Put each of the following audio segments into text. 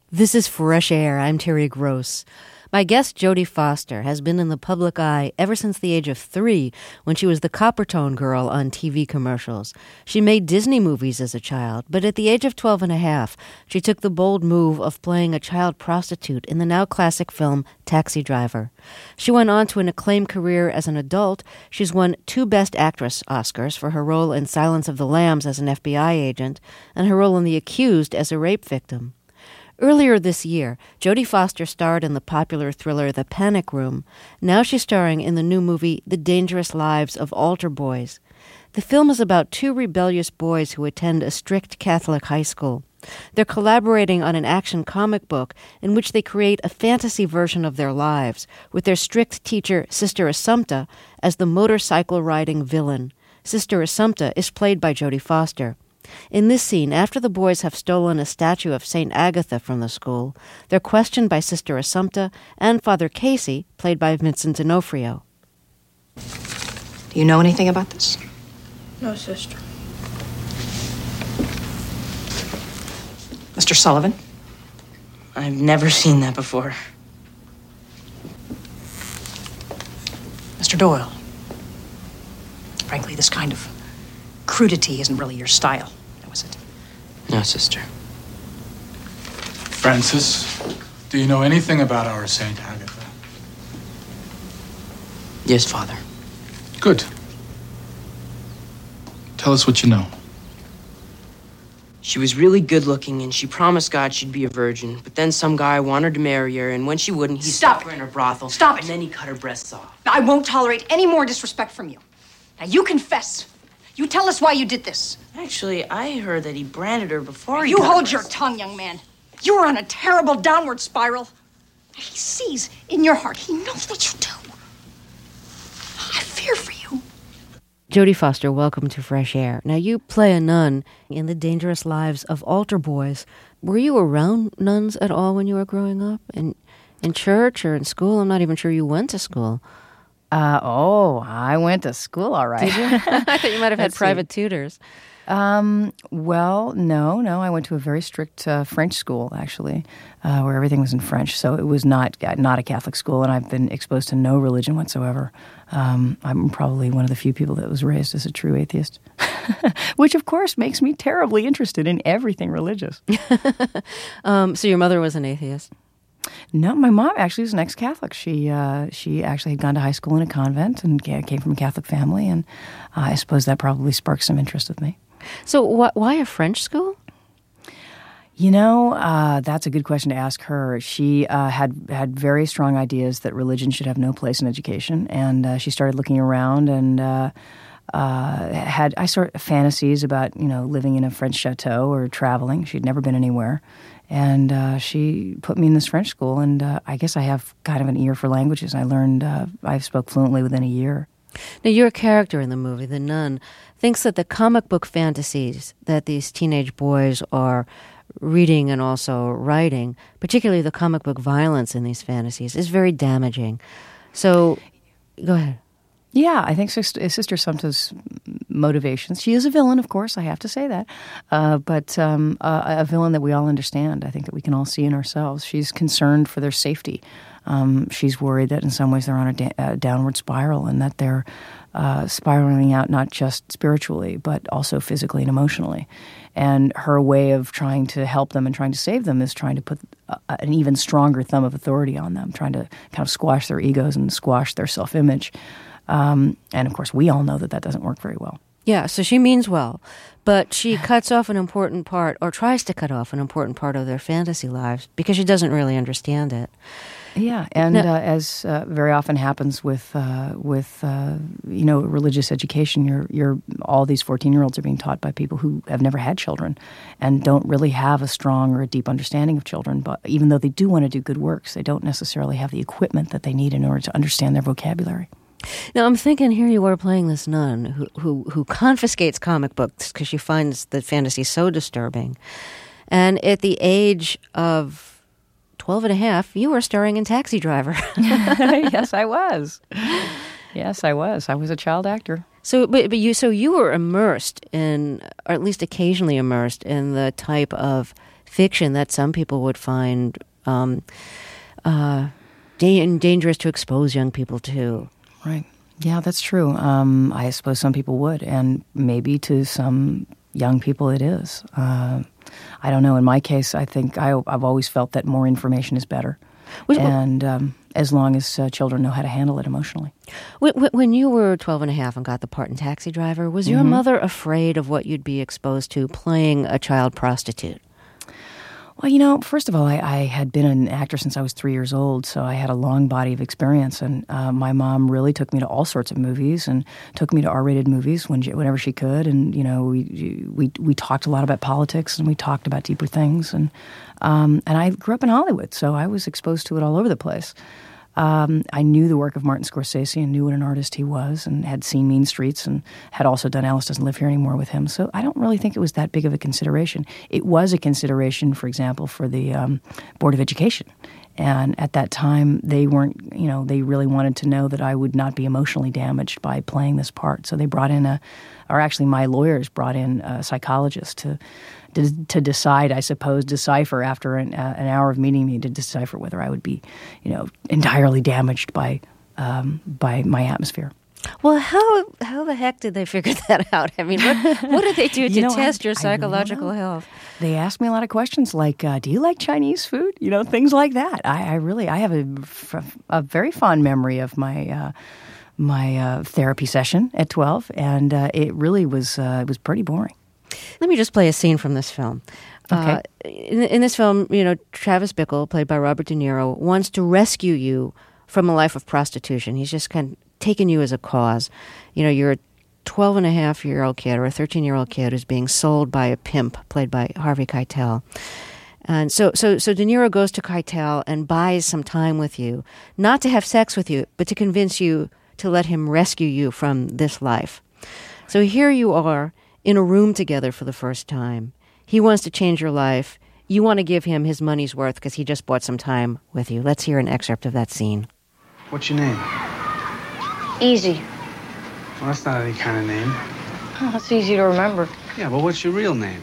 This is Fresh Air. I'm Terry Gross. My guest, Jodie Foster, has been in the public eye ever since the age of 3, when she was the Coppertone girl on TV commercials. She made Disney movies as a child, but at the age of 12 and a half, she took the bold move of playing a child prostitute in the now classic film Taxi Driver. She went on to an acclaimed career as an adult. She's won 2 Best Actress Oscars for her role in Silence of the Lambs as an FBI agent and her role in The Accused as a rape victim. Earlier this year, Jodie Foster starred in the popular thriller The Panic Room. Now she's starring in the new movie The Dangerous Lives of Altar Boys. The film is about 2 rebellious boys who attend a strict Catholic high school. They're collaborating on an action comic book in which they create a fantasy version of their lives, with their strict teacher, Sister Assumpta, as the motorcycle-riding villain. Sister Assumpta is played by Jodie Foster. In this scene, after the boys have stolen a statue of St. Agatha from the school, they're questioned by Sister Assumpta and Father Casey, played by Vincent D'Onofrio. Do you know anything about this? No, sister. Mr. Sullivan? I've never seen that before. Mr. Doyle? Frankly, this kind of crudity isn't really your style, was it? No, sister. Francis, do you know anything about our Saint Agatha? Yes, Father. Good. Tell us what you know. She was really good looking, and she promised God she'd be a virgin, but then some guy wanted to marry her, and when she wouldn't, he stuck her in a brothel. Stop it! And then he cut her breasts off. I won't tolerate any more disrespect from you. Now, you confess. You tell us why you did this. Actually, I heard that he branded her before he You cut her hold your breasts. tongue, young man. You are on a terrible downward spiral. He sees in your heart. He knows what you do. I fear for you. Jodie Foster, welcome to Fresh Air. Now, you play a nun in The Dangerous Lives of Altar Boys. Were you around nuns at all when you were growing up? In church or in school? I'm not even sure you went to school. I went to school, all right. Did you? I thought you might have had private tutors. Well, no. I went to a very strict French school, actually, where everything was in French. So it was not a Catholic school, and I've been exposed to no religion whatsoever. I'm probably one of the few people that was raised as a true atheist, which, of course, makes me terribly interested in everything religious. So your mother was an atheist? No, my mom actually was an ex-Catholic. She actually had gone to high school in a convent and came from a Catholic family, and I suppose that probably sparked some interest with me. So why a French school? You know, that's a good question to ask her. She had very strong ideas that religion should have no place in education, and she started looking around and had sort of fantasies about, living in a French chateau or traveling. She'd never been anywhere. And she put me in this French school, and I guess I have kind of an ear for languages. I spoke fluently within a year. Now, your character in the movie, the nun, thinks that the comic book fantasies that these teenage boys are reading and also writing, particularly the comic book violence in these fantasies, is very damaging. So, go ahead. Yeah, I think Sister Assumpta's motivations. She is a villain, of course, I have to say that, but a villain that we all understand. I think that we can all see in ourselves. She's concerned for their safety. She's worried that in some ways they're on a downward spiral and that they're spiraling out not just spiritually, but also physically and emotionally. And her way of trying to help them and trying to save them is trying to put an even stronger thumb of authority on them, trying to kind of squash their egos and squash their self-image. And, of course, we all know that doesn't work very well. Yeah, so she means well, but she cuts off an important part, or tries to cut off an important part of their fantasy lives because she doesn't really understand it. Yeah, and as very often happens with religious education, you're all these 14-year-olds are being taught by people who have never had children and don't really have a strong or a deep understanding of children. But even though they do want to do good works, they don't necessarily have the equipment that they need in order to understand their vocabulary. Now, I'm thinking here you are playing this nun who confiscates comic books because she finds the fantasy so disturbing. And at the age of 12 and a half, you were starring in Taxi Driver. Yes, I was. Yes, I was. I was a child actor. So, but you were immersed in, or at least occasionally immersed in the type of fiction that some people would find dangerous to expose young people to. Right. Yeah, that's true. I suppose some people would, and maybe to some young people it is. I don't know. In my case, I think I've always felt that more information is better. And as long as children know how to handle it emotionally. When you were 12 and a half and got the part in Taxi Driver, was your mother afraid of what you'd be exposed to playing a child prostitute? Well, first of all, I had been an actor since I was 3 years old, so I had a long body of experience. And my mom really took me to all sorts of movies and took me to R-rated movies whenever she could. And we talked a lot about politics and we talked about deeper things. And I grew up in Hollywood, so I was exposed to it all over the place. I knew the work of Martin Scorsese and knew what an artist he was and had seen Mean Streets and had also done Alice Doesn't Live Here Anymore with him. So I don't really think it was that big of a consideration. It was a consideration, for example, for the Board of Education. And at that time, they weren't, they really wanted to know that I would not be emotionally damaged by playing this part. So they brought in my lawyers brought in a psychologist to decide, I suppose, decipher after an hour of meeting me to decipher whether I would be, entirely damaged by my atmosphere. Well, how the heck did they figure that out? I mean, what did they do to test your psychological health? They asked me a lot of questions like, do you like Chinese food? Things like that. I have a very fond memory of my therapy session at 12, and it really was pretty boring. Let me just play a scene from this film. Okay. In this film, Travis Bickle, played by Robert De Niro, wants to rescue you from a life of prostitution. He's just kind of taken you as a cause. You're a 12-and-a-half-year-old kid or a 13-year-old kid who's being sold by a pimp, played by Harvey Keitel. And so De Niro goes to Keitel and buys some time with you, not to have sex with you, but to convince you to let him rescue you from this life. So here you are in a room together for the first time. He wants to change your life. You want to give him his money's worth because he just bought some time with you. Let's hear an excerpt of that scene. What's your name? Easy. Well, that's not any kind of name. Oh, that's easy to remember. Yeah, but what's your real name?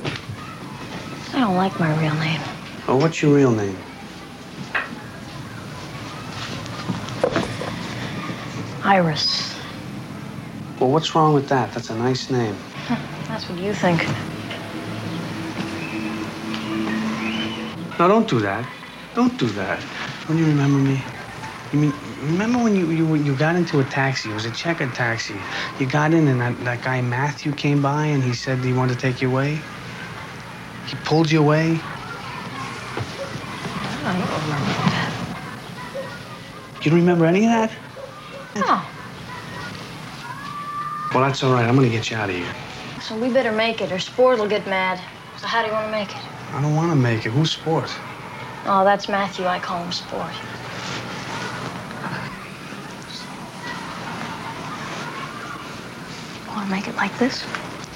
I don't like my real name. Oh, what's your real name? Iris. Well, what's wrong with that? That's a nice name. That's what you think. No, don't do that. Don't do that. Don't you remember me? Remember when you got into a taxi? It was a checkered taxi. You got in and that guy Matthew came by and he said he wanted to take you away? He pulled you away? I don't remember that. You don't remember any of that? No. Well, that's all right. I'm gonna get you out of here. So we better make it or Sport will get mad. So how do you want to make it? I don't want to make it. Who's Sport? Oh, that's Matthew. I call him Sport. Want to make it like this?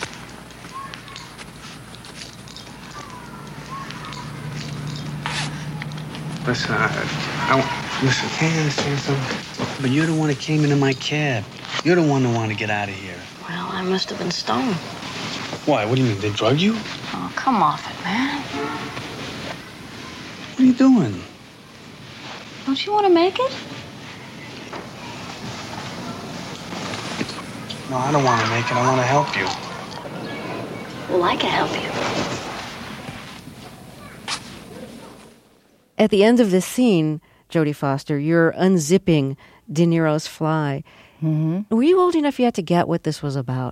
Listen, listen, can't you understand something? But you're the one that came into my cab. You're the one that wanted to get out of here. Well, I must have been stoned. Why? What do you mean? They drug you? Oh, come off it, man. What are you doing? Don't you want to make it? No, I don't want to make it. I want to help you. Well, I can help you. At the end of this scene, Jodie Foster, you're unzipping De Niro's fly. Mm-hmm. Were you old enough yet to get what this was about?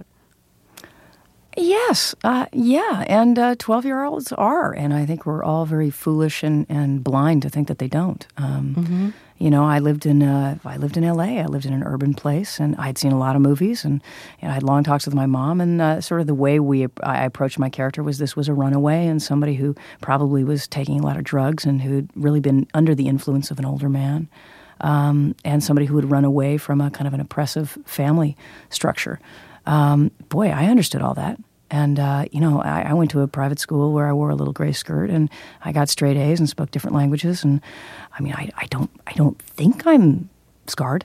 Yes, yeah, and 12-year-olds are, and I think we're all very foolish and blind to think that they don't. I lived in L.A. I lived in an urban place, and I had seen a lot of movies, and I had long talks with my mom, and sort of the way I approached my character was this was a runaway and somebody who probably was taking a lot of drugs and who'd really been under the influence of an older man, and somebody who would run away from a kind of an oppressive family structure. Boy, I understood all that. And, I went to a private school where I wore a little gray skirt and I got straight A's and spoke different languages. And I mean, I don't think I'm scarred.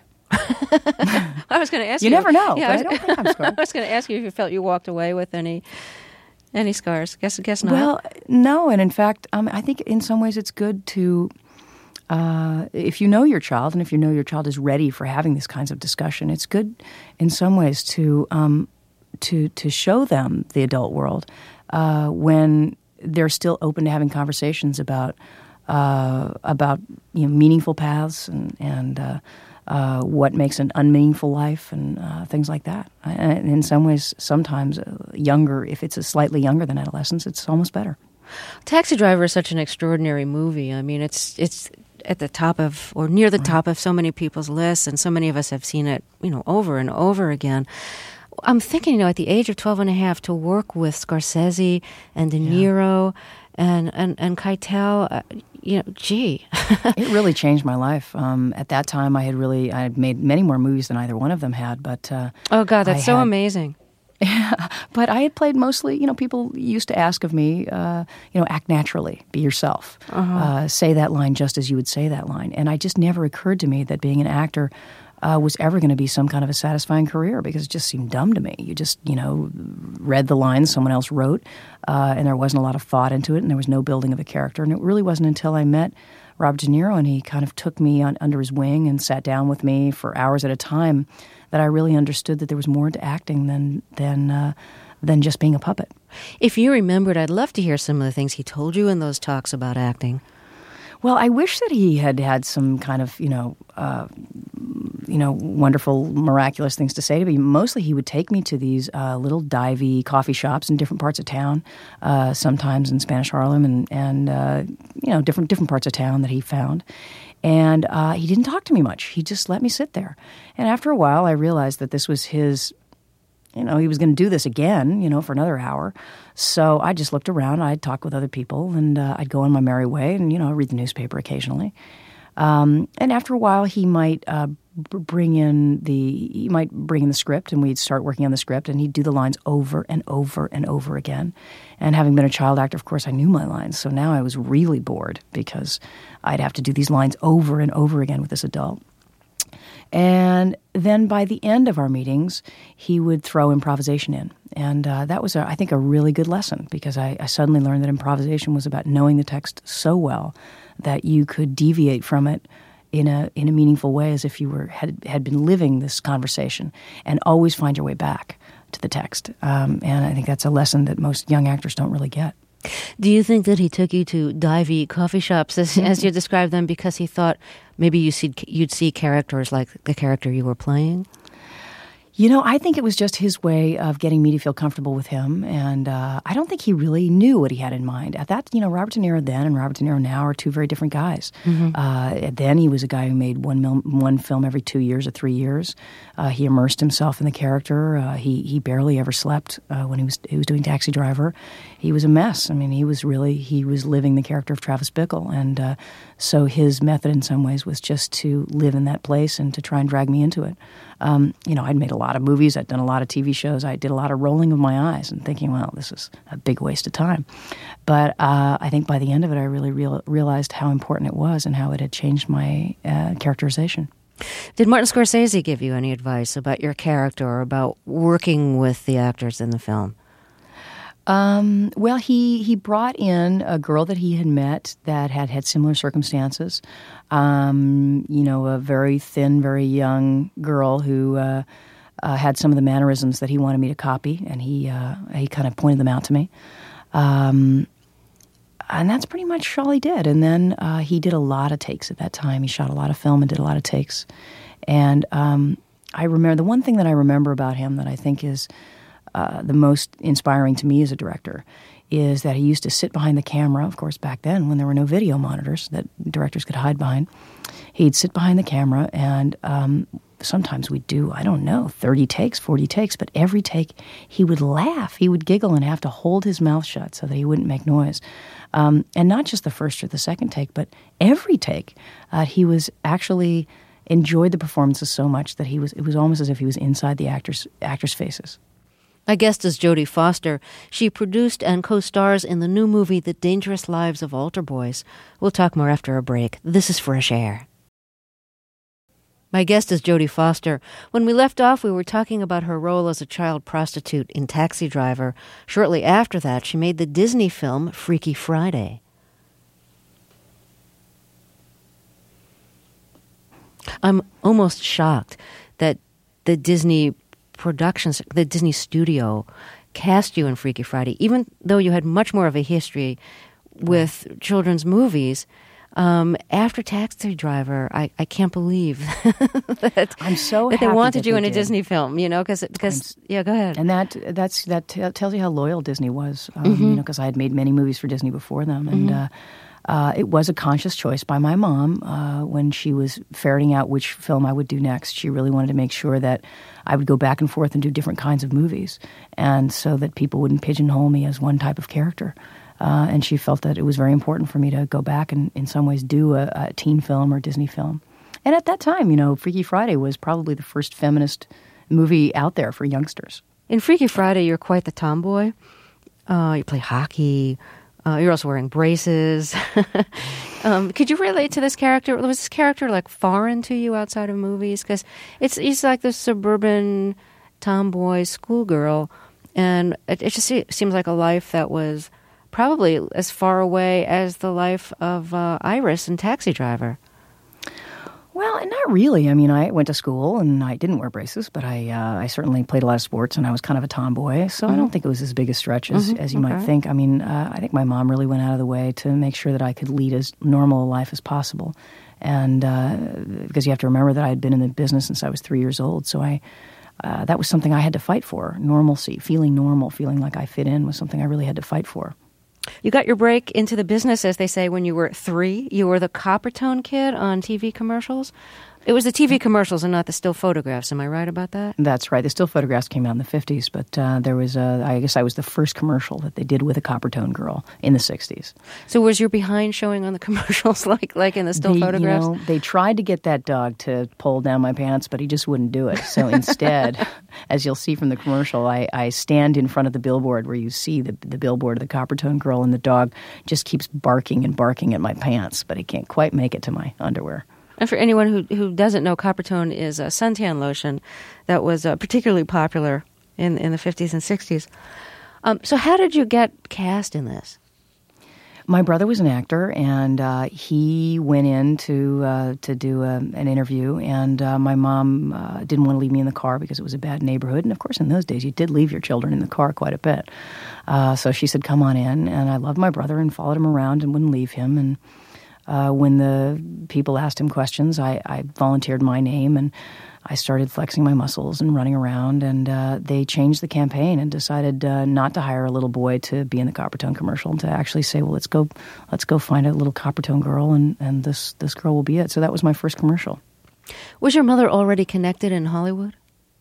I was going to ask you. You never know, Yeah, but I don't think I'm scarred. I was going to ask you if you felt you walked away with any Any scars? Guess not. Well, no, and in fact, I think in some ways it's good to, if you know your child, and if you know your child is ready for having these kinds of discussion, it's good in some ways to show them the adult world when they're still open to having conversations about meaningful paths and what makes an unmeaningful life and things like that. And in some ways, sometimes younger, if it's slightly younger than adolescence, it's almost better. Taxi Driver is such an extraordinary movie. I mean, it's at the top of, or near the top of so many people's lists, and so many of us have seen it, over and over again. I'm thinking, at the age of 12 and a half, to work with Scorsese and De Niro and Keitel, gee. It really changed my life. At that time, I had made many more movies than either one of them had. But oh God, that's so amazing. Yeah, but I had played mostly. People used to ask of me, act naturally, be yourself, say that line just as you would say that line, and it just never occurred to me that being an actor was ever going to be some kind of a satisfying career, because it just seemed dumb to me. You just, read the lines someone else wrote, and there wasn't a lot of thought into it, and there was no building of a character. And it really wasn't until I met Robert De Niro and he kind of took me under his wing and sat down with me for hours at a time that I really understood that there was more to acting than just being a puppet. If you remembered, I'd love to hear some of the things he told you in those talks about acting. Well, I wish that he had some kind of, wonderful, miraculous things to say to me. Mostly he would take me to these little divey coffee shops in different parts of town, sometimes in Spanish Harlem and different parts of town that he found. And he didn't talk to me much. He just let me sit there. And after a while, I realized that this was his, he was going to do this again, for another hour. So I just looked around. I'd talk with other people, and I'd go on my merry way and, read the newspaper occasionally. And after a while, he might bring in the script, and we'd start working on the script, and he'd do the lines over and over and over again. And having been a child actor, of course, I knew my lines. So now I was really bored because I'd have to do these lines over and over again with this adult. And then by the end of our meetings, he would throw improvisation in. And that was, I think, a really good lesson, because I suddenly learned that improvisation was about knowing the text so well that you could deviate from it in a meaningful way, as if you had been living this conversation, and always find your way back to the text. And I think that's a lesson that most young actors don't really get. Do you think that he took you to divey coffee shops, as you described them, because he thought maybe you'd see characters like the character you were playing? I think it was just his way of getting me to feel comfortable with him, and I don't think he really knew what he had in mind. At that, Robert De Niro then and Robert De Niro now are two very different guys. Mm-hmm. Then he was a guy who made one film every 2 years or 3 years. He immersed himself in the character. He barely ever slept when he was doing Taxi Driver. He was a mess. I mean, he was living the character of Travis Bickle, and so his method in some ways was just to live in that place and to try and drag me into it. I'd made a lot of movies. I'd done a lot of TV shows. I did a lot of rolling of my eyes and thinking, well, this is a big waste of time. But I think by the end of it, I really realized how important it was and how it had changed my characterization. Did Martin Scorsese give you any advice about your character or about working with the actors in the film? Well, he brought in a girl that he had met that had similar circumstances. A very thin, very young girl who had some of the mannerisms that he wanted me to copy, and he kind of pointed them out to me. And that's pretty much all he did. And then he did a lot of takes at that time. He shot a lot of film and did a lot of takes. And I remember the one thing that I remember about him that I think is the most inspiring to me as a director is that he used to sit behind the camera. Of course, back then when there were no video monitors that directors could hide behind, he'd sit behind the camera and sometimes we'd do, 30 takes, 40 takes, but every take he would laugh. He would giggle and have to hold his mouth shut so that he wouldn't make noise. And not just the first or the second take, but every take. He was actually enjoyed the performances so much that it was almost as if he was inside the actors' faces. My guest is Jodie Foster. She produced and co-stars in the new movie The Dangerous Lives of Altar Boys. We'll talk more after a break. This is Fresh Air. My guest is Jodie Foster. When we left off, we were talking about her role as a child prostitute in Taxi Driver. Shortly after that, she made the Disney film Freaky Friday. I'm almost shocked that the Disney productions, the Disney studio, cast you in Freaky Friday, even though you had much more of a history with children's movies. After Taxi Driver, I can't believe that I'm so that happy they wanted that you they in a did. Disney film. Because yeah, go ahead. And that tells you how loyal Disney was. Because I had made many movies for Disney before them, and it was a conscious choice by my mom when she was ferreting out which film I would do next. She really wanted to make sure that I would go back and forth and do different kinds of movies, and so that people wouldn't pigeonhole me as one type of character. And she felt that it was very important for me to go back and, in some ways, do a teen film or Disney film. And at that time, Freaky Friday was probably the first feminist movie out there for youngsters. In Freaky Friday, you're quite the tomboy. You play hockey. You're also wearing braces. Could you relate to this character? Was this character like foreign to you outside of movies? Because he's like this suburban tomboy schoolgirl, and it just seems like a life that was probably as far away as the life of Iris in Taxi Driver. Well, not really. I mean, I went to school and I didn't wear braces, but I certainly played a lot of sports and I was kind of a tomboy, so I don't think it was as big a stretch as you might think. I mean, I think my mom really went out of the way to make sure that I could lead as normal a life as possible. And because you have to remember that I had been in the business since I was 3 years old, so that was something I had to fight for. Normalcy, feeling normal, feeling like I fit in was something I really had to fight for. You got your break into the business, as they say, when you were 3. You were the Coppertone kid on TV commercials. It was the TV commercials and not the still photographs. Am I right about that? That's right. The still photographs came out in the 50s, but there was I guess I was the first commercial that they did with a Coppertone girl in the 60s. So was your behind showing on the commercials like in the still photographs? They tried to get that dog to pull down my pants, but he just wouldn't do it. So instead, as you'll see from the commercial, I stand in front of the billboard where you see the billboard of the Coppertone girl, and the dog just keeps barking and barking at my pants, but he can't quite make it to my underwear. And for anyone who doesn't know, Coppertone is a suntan lotion that was particularly popular in the 50s and 60s. So how did you get cast in this? My brother was an actor, and he went in to do an interview, and my mom didn't want to leave me in the car because it was a bad neighborhood. And, of course, in those days, you did leave your children in the car quite a bit. So she said, come on in, and I loved my brother and followed him around and wouldn't leave him. And when the people asked him questions, I volunteered my name, and I started flexing my muscles and running around, and they changed the campaign and decided not to hire a little boy to be in the Coppertone commercial, and to actually say, well, let's go find a little Coppertone girl, and this girl will be it. So that was my first commercial. Was your mother already connected in Hollywood?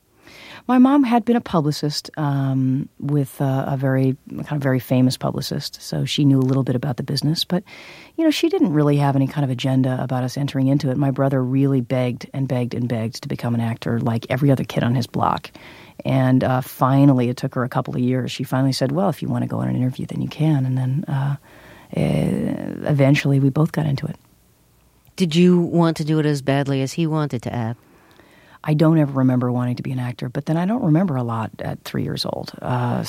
My mom had been a publicist with a very famous publicist, so she knew a little bit about the business. But, she didn't really have any kind of agenda about us entering into it. My brother really begged and begged and begged to become an actor like every other kid on his block. And finally, it took her a couple of years. She finally said, well, if you want to go on an interview, then you can. And then eventually we both got into it. Did you want to do it as badly as he wanted to act? I don't ever remember wanting to be an actor, but then I don't remember a lot at 3 years old. I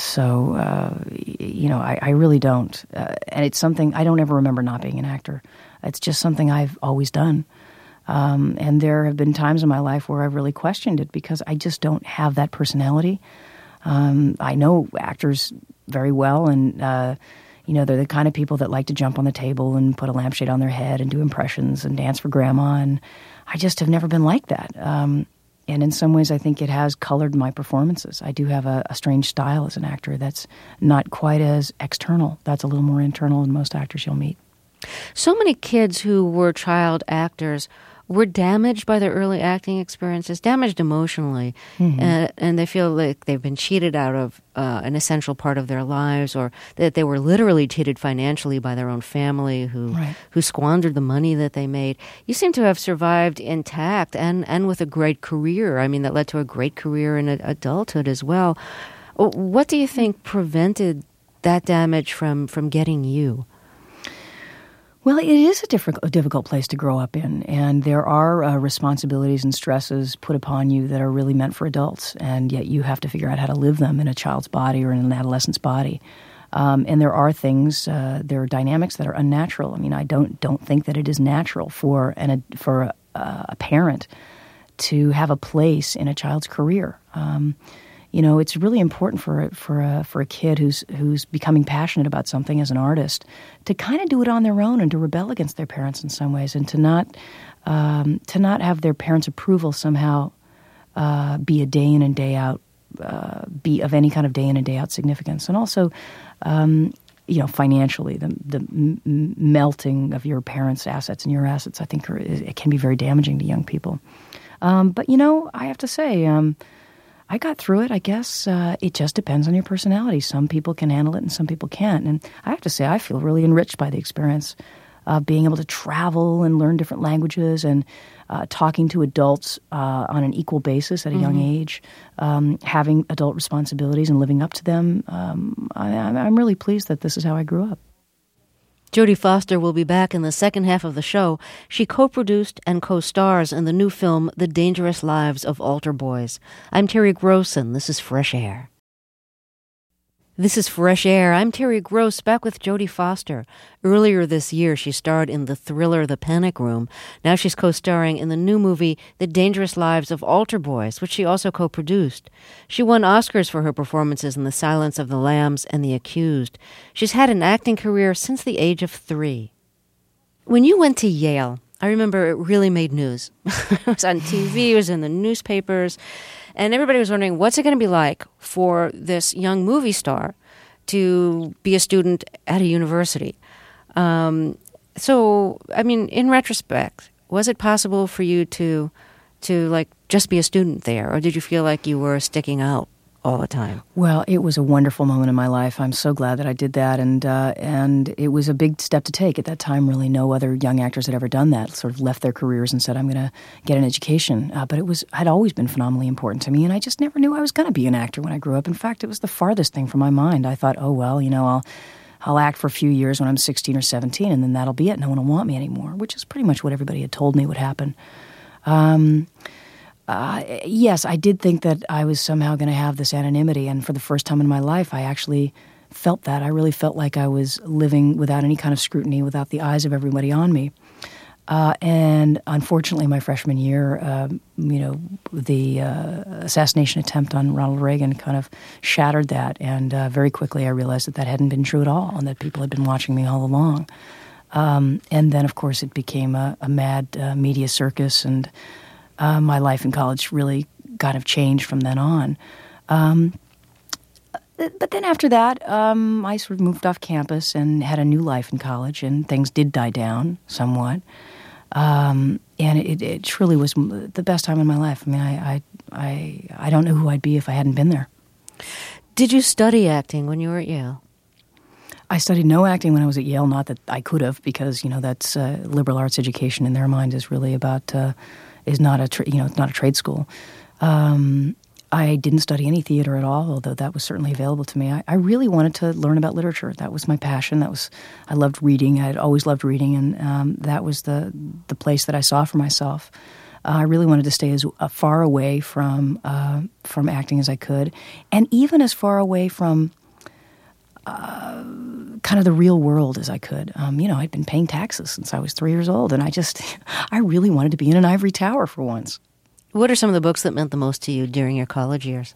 really don't. And it's something, I don't ever remember not being an actor. It's just something I've always done. And there have been times in my life where I've really questioned it because I just don't have that personality. I know actors very well, and they're the kind of people that like to jump on the table and put a lampshade on their head and do impressions and dance for grandma, and I just have never been like that. And in some ways, I think it has colored my performances. I do have a strange style as an actor that's not quite as external. That's a little more internal than most actors you'll meet. So many kids who were child actors were damaged by their early acting experiences, damaged emotionally, and they feel like they've been cheated out of an essential part of their lives, or that they were literally cheated financially by their own family who squandered the money that they made. You seem to have survived intact and with a great career. I mean, that led to a great career in adulthood as well. What do you think prevented that damage from getting you? Well, it is a difficult place to grow up in, and there are responsibilities and stresses put upon you that are really meant for adults, and yet you have to figure out how to live them in a child's body or in an adolescent's body. And there are things, there are dynamics that are unnatural. I mean, I don't think that it is natural for a parent to have a place in a child's career. It's really important for a kid who's becoming passionate about something as an artist to kind of do it on their own and to rebel against their parents in some ways, and to not have their parents' approval somehow be a day in and day out, be of any kind of day in and day out significance. And also, financially, the melting of your parents' assets and your assets, I think, it can be very damaging to young people. But I have to say, I got through it. I guess it just depends on your personality. Some people can handle it and some people can't. And I have to say, I feel really enriched by the experience of being able to travel and learn different languages and talking to adults on an equal basis at a young age, having adult responsibilities and living up to them. I'm really pleased that this is how I grew up. Jodie Foster will be back in the second half of the show. She co-produced and co-stars in the new film The Dangerous Lives of Altar Boys. I'm Terry Gross, and this is Fresh Air. This is Fresh Air. I'm Terry Gross, back with Jodie Foster. Earlier this year, she starred in the thriller The Panic Room. Now she's co-starring in the new movie The Dangerous Lives of Altar Boys, which she also co-produced. She won Oscars for her performances in The Silence of the Lambs and The Accused. She's had an acting career since the age of 3. When you went to Yale, I remember it really made news. It was on TV, it was in the newspapers, and everybody was wondering, what's it going to be like for this young movie star to be a student at a university? So, I mean, in retrospect, was it possible for you to like just be a student there, or did you feel like you were sticking out all the time? Well, it was a wonderful moment in my life. I'm so glad that I did that, and it was a big step to take. At that time, really no other young actors had ever done that, sort of left their careers and said, I'm going to get an education. But had always been phenomenally important to me, and I just never knew I was going to be an actor when I grew up. In fact, it was the farthest thing from my mind. I thought, oh, well, I'll act for a few years when I'm 16 or 17, and then that'll be it. No one will want me anymore, which is pretty much what everybody had told me would happen. Yes, I did think that I was somehow going to have this anonymity, and for the first time in my life, I actually felt that. I really felt like I was living without any kind of scrutiny, without the eyes of everybody on me. And unfortunately, my freshman year, the assassination attempt on Ronald Reagan kind of shattered that, and very quickly I realized that hadn't been true at all, and that people had been watching me all along. And then, of course, it became a mad media circus, and my life in college really kind of changed from then on. But then after that, I sort of moved off campus and had a new life in college, and things did die down somewhat. And it truly was the best time in my life. I mean, I don't know who I'd be if I hadn't been there. Did you study acting when you were at Yale? I studied no acting when I was at Yale. Not that I could have, because that's liberal arts education in their mind is really about. Is not it's not a trade school. I didn't study any theater at all, although that was certainly available to me. I really wanted to learn about literature. That was my passion. I loved reading. I had always loved reading, and that was the place that I saw for myself. I really wanted to stay as far away from acting as I could, and even as far away from kind of the real world as I could. I'd been paying taxes since I was 3 years old, and I really wanted to be in an ivory tower for once. What are some of the books that meant the most to you during your college years?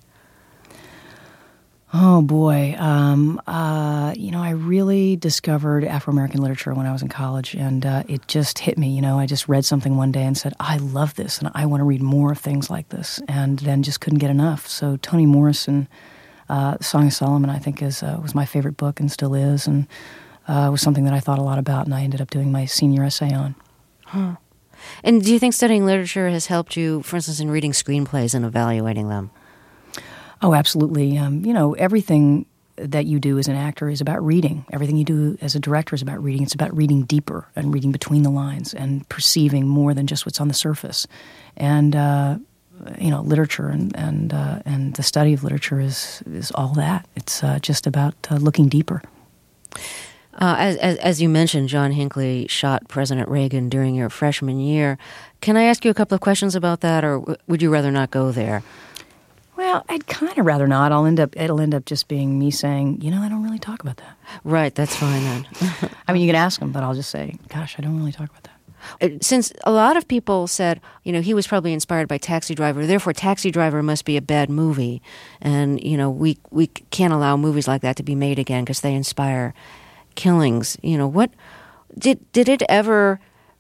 Oh, boy. I really discovered Afro-American literature when I was in college, and it just hit me. I just read something one day and said, I love this, and I want to read more of things like this, and then just couldn't get enough. So Toni Morrison, Song of Solomon, I think, was my favorite book and still is, and was something that I thought a lot about, and I ended up doing my senior essay on. Huh. And do you think studying literature has helped you, for instance, in reading screenplays and evaluating them? Oh, absolutely. Everything that you do as an actor is about reading. Everything you do as a director is about reading. It's about reading deeper and reading between the lines and perceiving more than just what's on the surface. And literature and the study of literature is all that. It's just about looking deeper. As you mentioned, John Hinckley shot President Reagan during your freshman year. Can I ask you a couple of questions about that, or would you rather not go there? Well, I'd kind of rather not. It'll end up just being me saying, I don't really talk about that. Right, that's fine then. I mean, you can ask him, but I'll just say, gosh, I don't really talk about that. Since a lot of people said, he was probably inspired by Taxi Driver, therefore Taxi Driver must be a bad movie. And, we can't allow movies like that to be made again because they inspire killings. What did it ever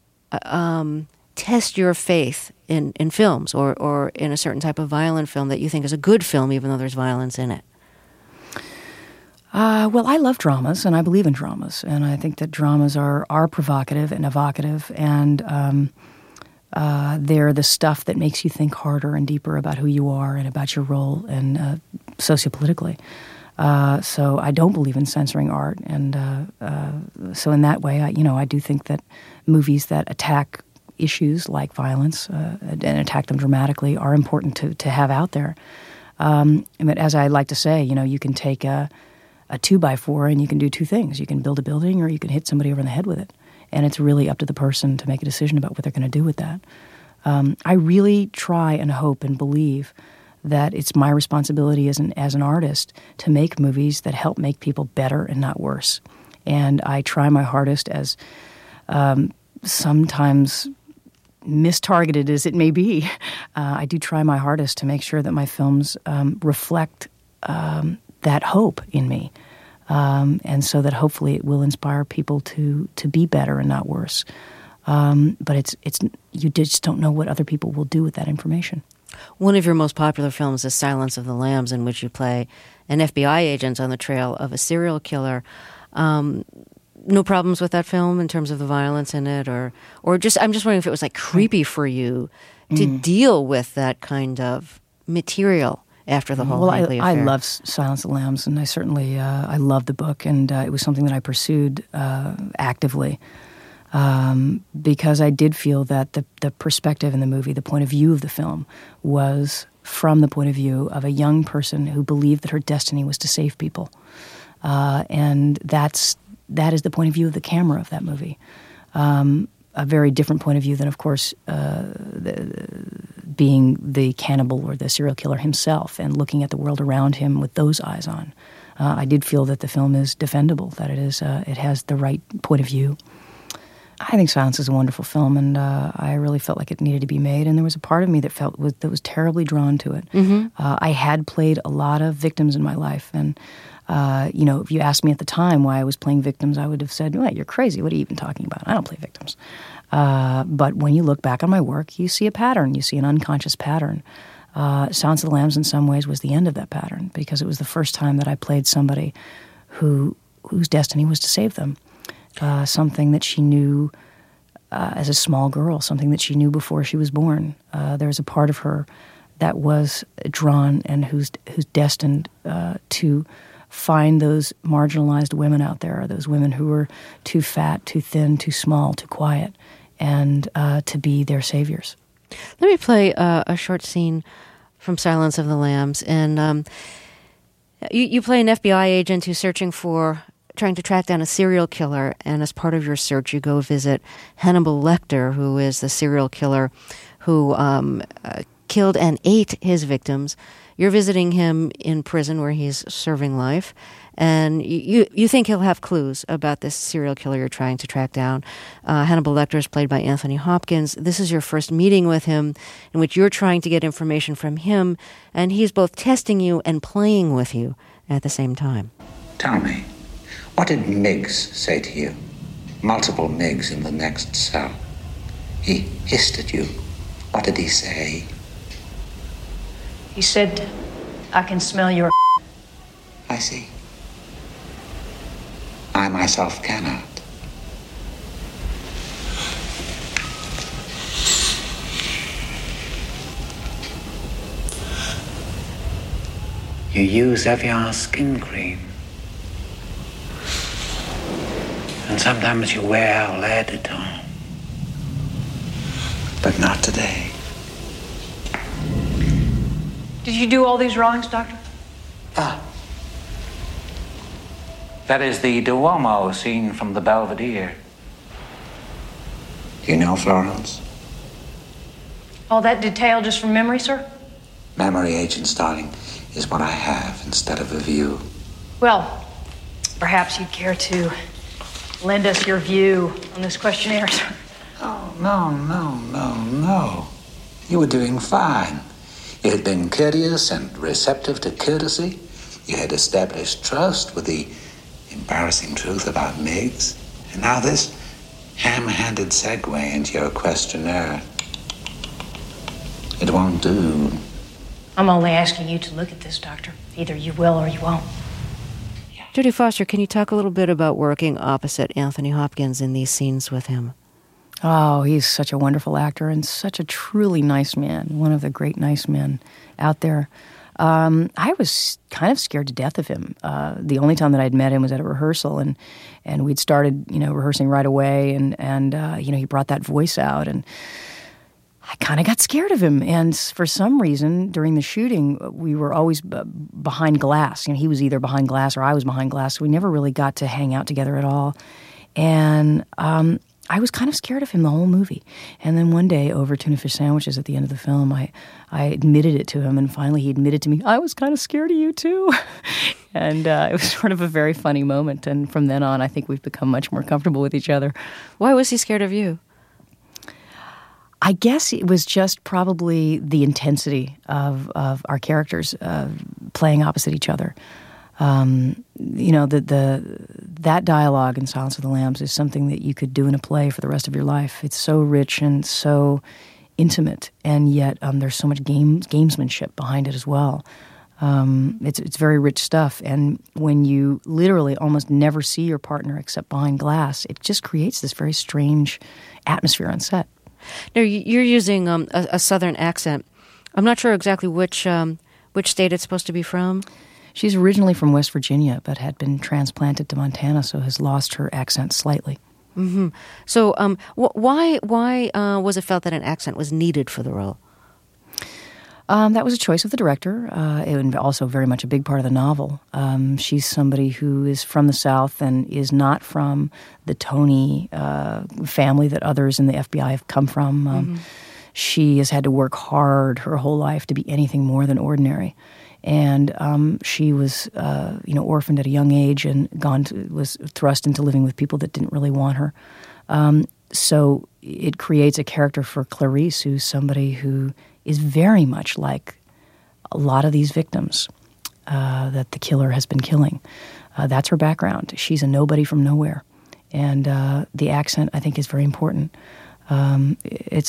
test your faith in films or in a certain type of violent film that you think is a good film even though there's violence in it? Well, I love dramas, and I believe in dramas, and I think that dramas are provocative and evocative, and they're the stuff that makes you think harder and deeper about who you are and about your role and sociopolitically. So I don't believe in censoring art, and so in that way, I do think that movies that attack issues like violence and attack them dramatically are important to have out there. But as I like to say, you can take a 2x4 and you can do two things. You can build a building or you can hit somebody over the head with it. And it's really up to the person to make a decision about what they're going to do with that. I really try and hope and believe that it's my responsibility as an artist to make movies that help make people better and not worse. And I try my hardest, as sometimes mistargeted as it may be, I do try my hardest to make sure that my films reflect that hope in me, and so that hopefully it will inspire people to be better and not worse. But it's you just don't know what other people will do with that information. One of your most popular films is Silence of the Lambs, in which you play an FBI agent on the trail of a serial killer. No problems with that film in terms of the violence in it, or just I'm just wondering if it was like creepy for you to deal with that kind of material after the whole Hinckley affair. I love Silence of the Lambs, and I certainly I love the book, and it was something that I pursued actively because I did feel that the perspective in the movie, the point of view of the film, was from the point of view of a young person who believed that her destiny was to save people, and that is the point of view of the camera of that movie. A very different point of view than, of course, being the cannibal or the serial killer himself and looking at the world around him with those eyes on. I did feel that the film is defendable, that it has the right point of view. I think Silence is a wonderful film, and I really felt like it needed to be made, and there was a part of me that was terribly drawn to it. Mm-hmm. I had played a lot of victims in my life, and if you asked me at the time why I was playing victims, I would have said, well, you're crazy. What are you even talking about? I don't play victims. But when you look back on my work, you see a pattern. You see an unconscious pattern. Silence of the Lambs in some ways was the end of that pattern because it was the first time that I played somebody whose destiny was to save them. Something that she knew as a small girl, something that she knew before she was born. There was a part of her that was drawn and who's destined to find those marginalized women out there, those women who were too fat, too thin, too small, too quiet, and to be their saviors. Let me play a short scene from Silence of the Lambs. And you play an FBI agent who's trying to track down a serial killer, and as part of your search, you go visit Hannibal Lecter, who is the serial killer who killed and ate his victims. You're visiting him in prison where he's serving life, and you think he'll have clues about this serial killer you're trying to track down. Hannibal Lecter is played by Anthony Hopkins. This is your first meeting with him, in which you're trying to get information from him, and he's both testing you and playing with you at the same time. Tell me, what did Miggs say to you? Multiple Miggs in the next cell. He hissed at you. What did he say? He said, I can smell your... I see. I myself cannot. You use Evian skin cream. And sometimes you wear Lait de Temps. But not today. Did you do all these drawings, Doctor? That is the Duomo seen from the Belvedere. Do you know Florence? All that detail just from memory, sir? Memory, Agent Starling, is what I have instead of a view. Well, perhaps you'd care to lend us your view on this questionnaire, sir. Oh, no. You were doing fine. You had been courteous and receptive to courtesy. You had established trust with the embarrassing truth about Miggs. And now this ham-handed segue into your questionnaire. It won't do. I'm only asking you to look at this, Doctor. Either you will or you won't. Jodie Foster, can you talk a little bit about working opposite Anthony Hopkins in these scenes with him? Oh, he's such a wonderful actor and such a truly nice man, one of the great nice men out there. I was kind of scared to death of him. The only time that I'd met him was at a rehearsal, and we'd started, rehearsing right away, and he brought that voice out, and I kind of got scared of him. And for some reason, during the shooting, we were always behind glass. He was either behind glass or I was behind glass, so we never really got to hang out together at all. And I was kind of scared of him the whole movie. And then one day, over tuna fish sandwiches at the end of the film, I admitted it to him, and finally he admitted to me, I was kind of scared of you too. And it was sort of a very funny moment. And from then on, I think we've become much more comfortable with each other. Why was he scared of you? I guess it was just probably the intensity of our characters playing opposite each other. That dialogue in Silence of the Lambs is something that you could do in a play for the rest of your life. It's so rich and so intimate, and yet there's so much gamesmanship behind it as well. It's very rich stuff, and when you literally almost never see your partner except behind glass, it just creates this very strange atmosphere on set. Now, you're using a Southern accent. I'm not sure exactly which state it's supposed to be from. She's originally from West Virginia, but had been transplanted to Montana, so has lost her accent slightly. Mm-hmm. So why was it felt that an accent was needed for the role? That was a choice of the director, and also very much a big part of the novel. She's somebody who is from the South and is not from the Tony family that others in the FBI have come from. She has had to work hard her whole life to be anything more than ordinary. And she was, orphaned at a young age and was thrust into living with people that didn't really want her. So it creates a character for Clarice, who's somebody who is very much like a lot of these victims that the killer has been killing. That's her background. She's a nobody from nowhere. And the accent, I think, is very important. It's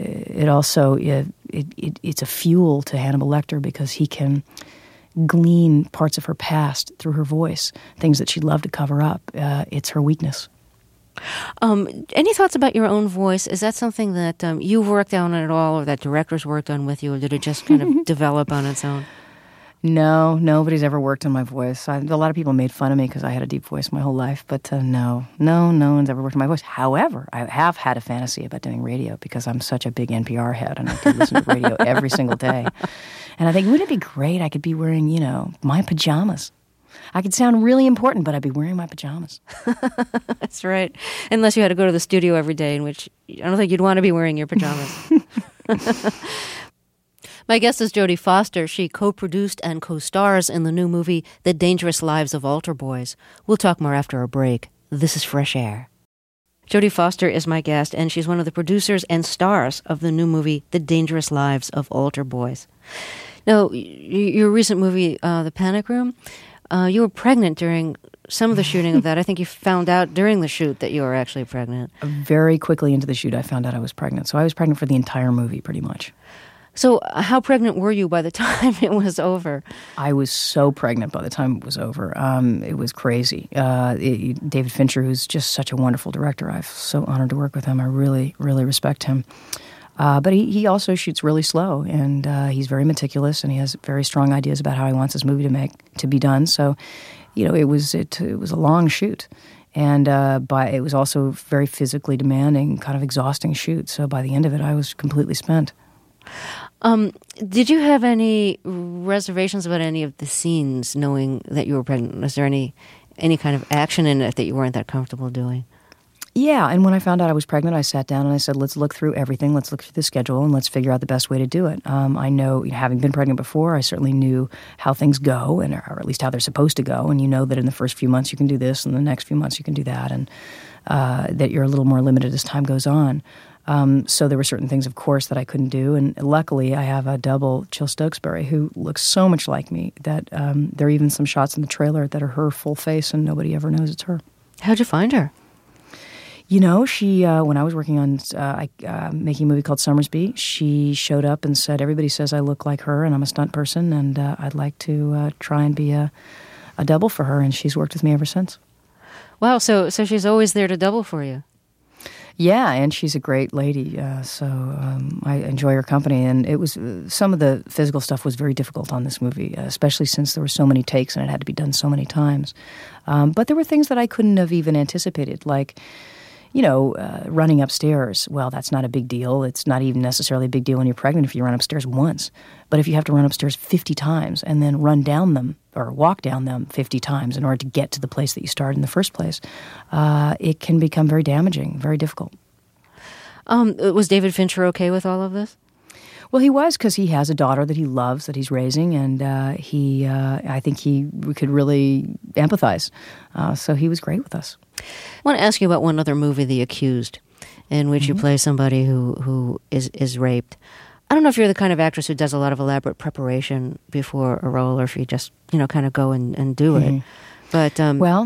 a fuel to Hannibal Lecter because he can glean parts of her past through her voice, things that she'd love to cover up. It's her weakness. Any thoughts about your own voice? Is that something that you've worked on at all, or that directors worked on with you, or did it just kind of develop on its own? No, nobody's ever worked on my voice. A lot of people made fun of me because I had a deep voice my whole life, but no one's ever worked on my voice. However, I have had a fantasy about doing radio because I'm such a big NPR head and I could listen to radio every single day. And I think, wouldn't it be great? I could be wearing, my pajamas. I could sound really important, but I'd be wearing my pajamas. That's right. Unless you had to go to the studio every day, in which I don't think you'd want to be wearing your pajamas. My guest is Jodie Foster. She co-produced and co-stars in the new movie, The Dangerous Lives of Altar Boys. We'll talk more after a break. This is Fresh Air. Jodie Foster is my guest, and she's one of the producers and stars of the new movie, The Dangerous Lives of Altar Boys. Now, your recent movie, The Panic Room, you were pregnant during some of the shooting of that. I think you found out during the shoot that you were actually pregnant. Very quickly into the shoot, I found out I was pregnant. So I was pregnant for the entire movie, pretty much. So how pregnant were you by the time it was over? I was so pregnant by the time it was over. It was crazy. David Fincher, who's just such a wonderful director, I'm so honored to work with him. I really, really respect him. But he also shoots really slow, and he's very meticulous, and he has very strong ideas about how he wants this movie to be done. So, it was a long shoot, and it was also very physically demanding, kind of exhausting shoot. So by the end of it, I was completely spent. Did you have any reservations about any of the scenes, knowing that you were pregnant? Was there any any kind of action in it that you weren't that comfortable doing. Yeah, and when I found out I was pregnant, I sat down and I said, let's look through everything, let's look through the schedule, and let's figure out the best way to do it. I know, having been pregnant before, I certainly knew how things go, or at least how they're supposed to go, and you know that in the first few months you can do this, and the next few months you can do that, and that you're a little more limited as time goes on. So there were certain things, of course, that I couldn't do, and luckily I have a double, Jill Stokesbury, who looks so much like me that there are even some shots in the trailer that are her full face, and nobody ever knows it's her. How'd you find her? You know, she, when I was working on making a movie called Summersby, she showed up and said, everybody says I look like her and I'm a stunt person and I'd like to try and be a double for her, and she's worked with me ever since. Wow, so she's always there to double for you. Yeah, and she's a great lady, so I enjoy her company. And it was some of the physical stuff was very difficult on this movie, especially since there were so many takes and it had to be done so many times. But there were things that I couldn't have even anticipated, like, running upstairs. Well, that's not a big deal. It's not even necessarily a big deal when you're pregnant if you run upstairs once. But if you have to run upstairs 50 times and then run down them or walk down them 50 times in order to get to the place that you started in the first place, it can become very damaging, very difficult. Was David Fincher okay with all of this? Well, he was, because he has a daughter that he loves, that he's raising, and I think we could really empathize. So he was great with us. I want to ask you about one other movie, The Accused, in which you play somebody who is raped. I don't know if you're the kind of actress who does a lot of elaborate preparation before a role, or if you just, kind of go and do it. But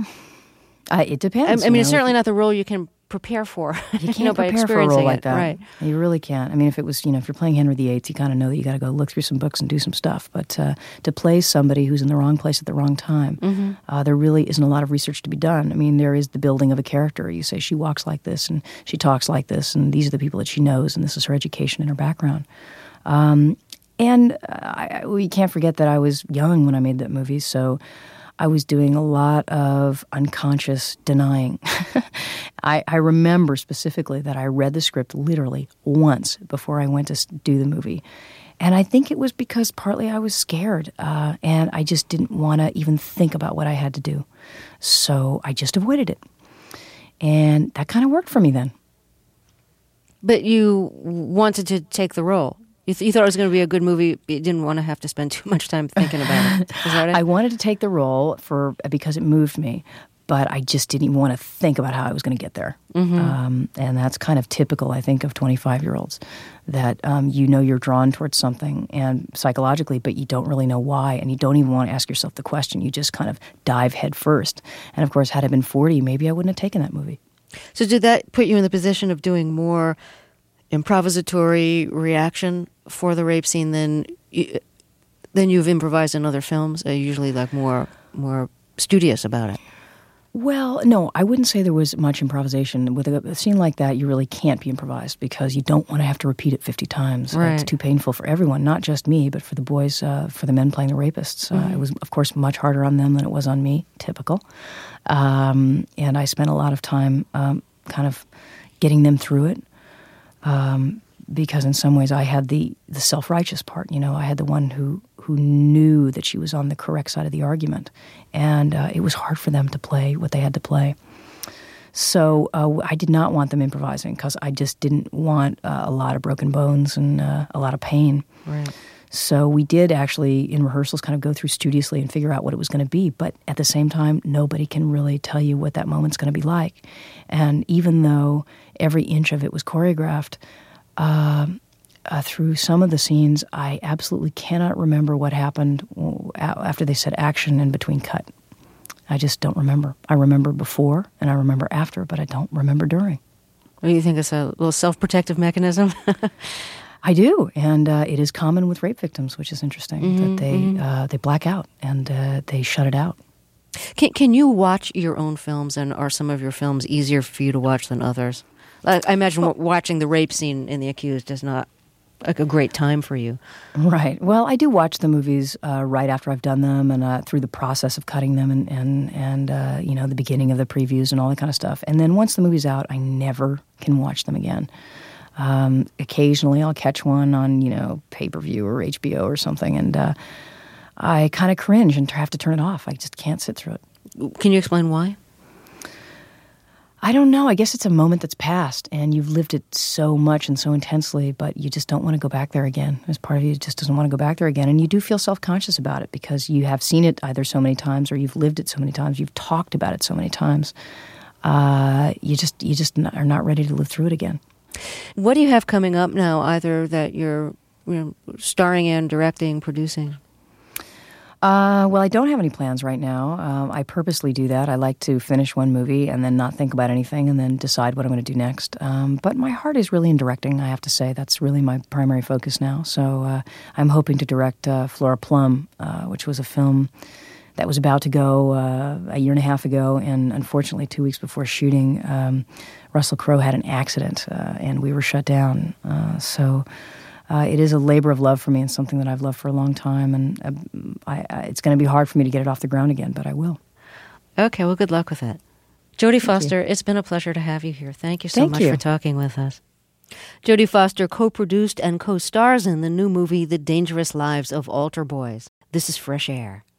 it depends. I mean, it's certainly not the role you can prepare for. You can't by prepare for a role like that. Right. You really can't. I mean, if it was, if you're playing Henry VIII, you kind of know that you got to go look through some books and do some stuff. But to play somebody who's in the wrong place at the wrong time, there really isn't a lot of research to be done. I mean, there is the building of a character. You say she walks like this and she talks like this, and these are the people that she knows, and this is her education and her background. We can't forget that I was young when I made that movie, so I was doing a lot of unconscious denying. I remember specifically that I read the script literally once before I went to do the movie. And I think it was because partly I was scared, and I just didn't want to even think about what I had to do. So I just avoided it. And that kind of worked for me then. But you wanted to take the role. You thought it was going to be a good movie. You didn't want to have to spend too much time thinking about it. Is that it? I wanted to take the role because it moved me, but I just didn't even want to think about how I was going to get there. And that's kind of typical, I think, of 25-year-olds, that you're drawn towards something and psychologically, but you don't really know why, and you don't even want to ask yourself the question. You just kind of dive head first. And of course, had I been 40, maybe I wouldn't have taken that movie. So did that put you in the position of doing more improvisatory reaction for the rape scene than you've improvised in other films? Usually like more studious about it. Well, no, I wouldn't say there was much improvisation. With a scene like that, you really can't be improvised because you don't want to have to repeat it 50 times. Right. It's too painful for everyone, not just me, but for the boys, for the men playing the rapists. It was, of course, much harder on them than it was on me, typical. And I spent a lot of time kind of getting them through it. Because in some ways I had the self-righteous part. I had the one who knew that she was on the correct side of the argument. And it was hard for them to play what they had to play. So I did not want them improvising because I just didn't want a lot of broken bones and a lot of pain. Right. So we did actually, in rehearsals, kind of go through studiously and figure out what it was going to be. But at the same time, nobody can really tell you what that moment's going to be like. And even though every inch of it was choreographed, through some of the scenes, I absolutely cannot remember what happened after they said action and between cut. I just don't remember. I remember before and I remember after, but I don't remember during. What do you think? It's a little self-protective mechanism? I do, and it is common with rape victims, which is interesting, that they black out and they shut it out. Can you watch your own films, and are some of your films easier for you to watch than others? I imagine watching the rape scene in The Accused is not like a great time for you. Right. Well, I do watch the movies right after I've done them, and through the process of cutting them, and the beginning of the previews and all that kind of stuff. And then once the movie's out, I never can watch them again. Occasionally, I'll catch one on pay-per-view or HBO or something, and I kind of cringe and have to turn it off. I just can't sit through it. Can you explain why? I don't know. I guess it's a moment that's passed, and you've lived it so much and so intensely, but you just don't want to go back there again. There's part of you that just doesn't want to go back there again, and you do feel self-conscious about it because you have seen it either so many times or you've lived it so many times, you've talked about it so many times. You just are not ready to live through it again. What do you have coming up now, either that you're starring in, directing, producing? Well, I don't have any plans right now. I purposely do that. I like to finish one movie and then not think about anything and then decide what I'm going to do next. But my heart is really in directing, I have to say. That's really my primary focus now. So I'm hoping to direct Flora Plum, which was a film that was about to go a year and a half ago, and unfortunately 2 weeks before shooting, Russell Crowe had an accident, and we were shut down. So it is a labor of love for me and something that I've loved for a long time, and it's going to be hard for me to get it off the ground again, but I will. Okay, well, good luck with that. Jodie Foster, it's been a pleasure to have you here. Thank you so much for talking with us. Jodie Foster co-produced and co-stars in the new movie The Dangerous Lives of Altar Boys. This is Fresh Air.